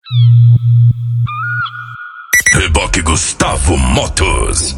Reboque Gustavo Motos.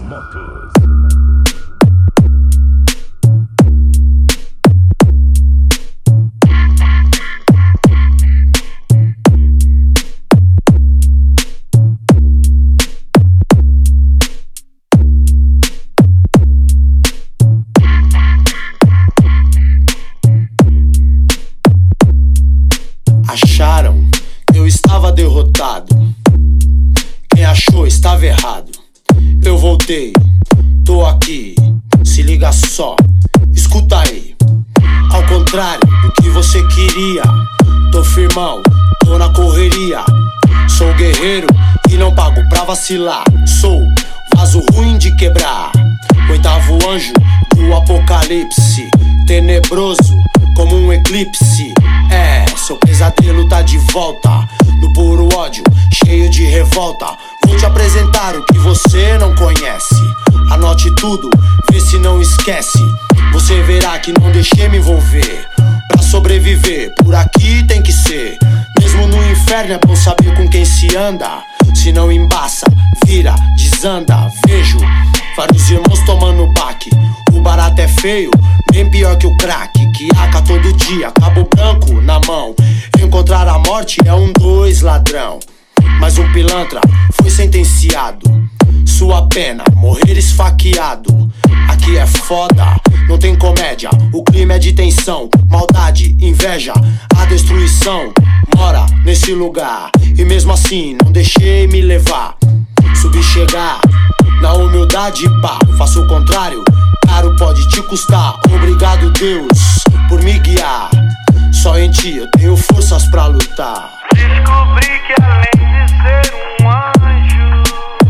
Acharam que eu estava derrotado. Quem achou estava errado. Eu voltei, tô aqui, se liga só, escuta aí. Ao contrário do que você queria, tô firmão, tô na correria. Sou guerreiro e não pago pra vacilar. Sou vaso ruim de quebrar, oitavo anjo do apocalipse, tenebroso como um eclipse. É, seu pesadelo tá de volta, no puro ódio, cheio de revolta. Vou te apresentar o que você não conhece. Anote tudo, vê se não esquece. Você verá que não deixei me envolver. Pra sobreviver, por aqui tem que ser. Mesmo no inferno é bom saber com quem se anda. Se não embaça, vira, desanda. Vejo vários irmãos tomando baque. O barato é feio, bem pior que o crack. Que aca todo dia, cabo branco na mão. Encontrar a morte é 2 ladrão. Mas um pilantra foi sentenciado. Sua pena, morrer esfaqueado. Aqui é foda, não tem comédia. O crime é de tensão, maldade, inveja. A destruição mora nesse lugar. E mesmo assim não deixei me levar. Subi chegar, na humildade pá. Faço o contrário, caro pode te custar. Obrigado Deus por me guiar. Só em ti eu tenho forças pra lutar. Descobri que além de ser um anjo,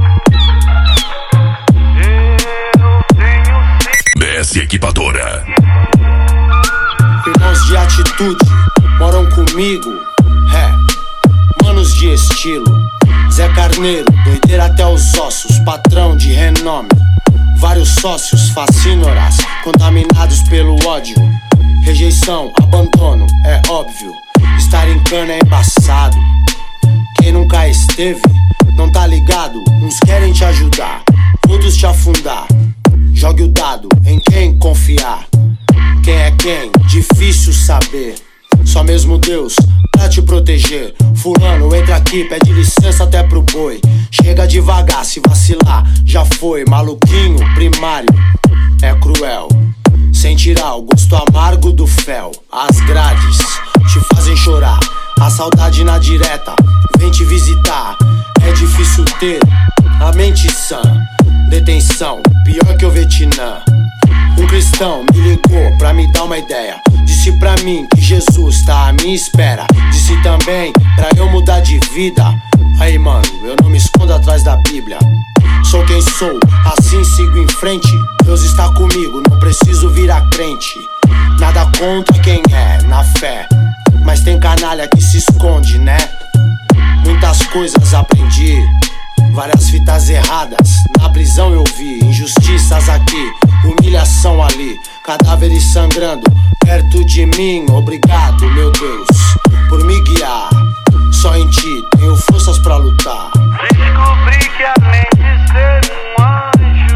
eu tenho BS Equipadora. Irmãos de atitude moram comigo, manos de estilo. Zé Carneiro, doideira até os ossos, patrão de renome. Vários sócios, fascínoras, contaminados pelo ódio. Rejeição, abandono, é óbvio. Estar em cana é embaçado. Quem nunca esteve, não tá ligado. Uns querem te ajudar, outros te afundar. Jogue o dado em quem confiar. Quem é quem? Difícil saber. Só mesmo Deus pra te proteger. Fulano, entra aqui, pede licença até pro boi. Chega devagar, se vacilar, já foi. Maluquinho, primário, é cruel. Sem tirar o gosto amargo do fel. As grades te fazem chorar. A saudade na direta vem te visitar. É difícil ter a mente sã. Detenção, pior que o Vietnã. Um cristão me ligou pra me dar uma ideia. Disse pra mim que Jesus tá à minha espera. Disse também pra eu mudar de vida. Aí mano, eu não me escondo atrás da Bíblia. Sou quem sou, assim sigo em frente. Deus está comigo, não preciso virar crente. Nada contra quem é, na fé. Mas tem canalha que se esconde, né? Muitas coisas aprendi, várias fitas erradas. Na prisão eu vi injustiças aqui, humilhação ali, cadáveres sangrando perto de mim. Obrigado, meu Deus, por me guiar. Só em ti tenho forças pra lutar. Descobri que além de ser um anjo,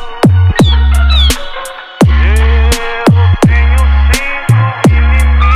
eu tenho 5 inimigos.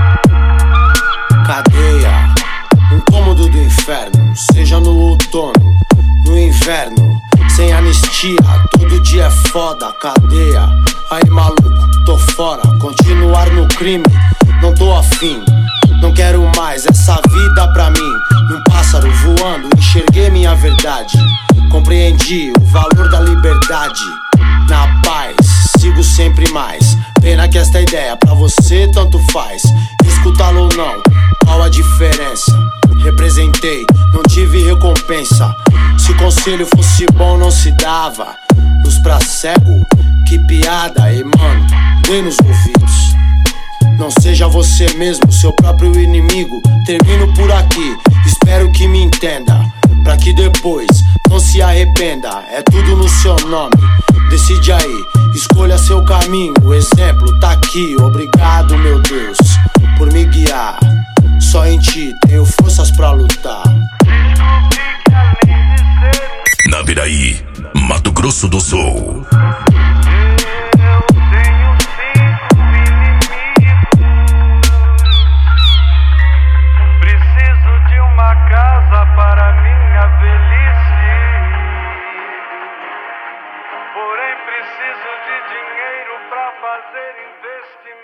Cadeia, um cômodo do inferno. Seja no outono, no inverno. Sem anistia, todo dia é foda. Cadeia, aí maluco, tô fora. Continuar no crime, não tô afim. Não quero mais essa vida pra mim. Num pássaro voando, enxerguei minha verdade. Compreendi o valor da liberdade. Na paz, sigo sempre mais. Pena que esta ideia pra você tanto faz. Escutá-lo ou não, qual a diferença? Representei, não tive recompensa. Se conselho fosse bom não se dava. Luz pra cego, que piada. E mano, dei nos ouvidos. Não seja você mesmo, seu próprio inimigo. Termino por aqui, espero que me entenda. Pra que depois não se arrependa. É tudo no seu nome, decide aí, escolha seu caminho. O exemplo tá aqui, obrigado meu Deus por me guiar. Só em ti tenho forças pra lutar. Itajaí, Mato Grosso do Sul. Eu tenho 5 inimigos. Preciso de uma casa para minha velhice. Porém preciso de dinheiro para fazer investimento.